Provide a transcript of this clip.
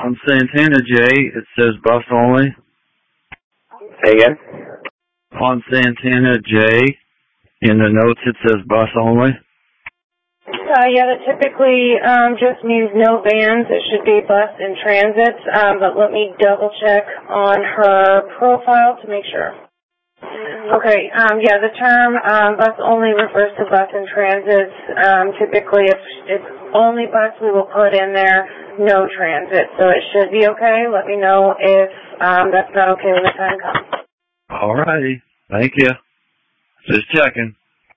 On Santana J, it says bus only. Say again? On Santana J, in the notes it says bus only. Yeah, that typically just means no vans. It should be bus and transit, but let me double check on her profile to make sure. Okay, yeah, the term bus only refers to bus and transits. Typically, if it's only bus, we will put in there no transit, so it should be okay. Let me know if that's not okay when the time comes. All righty. Thank you. Just checking.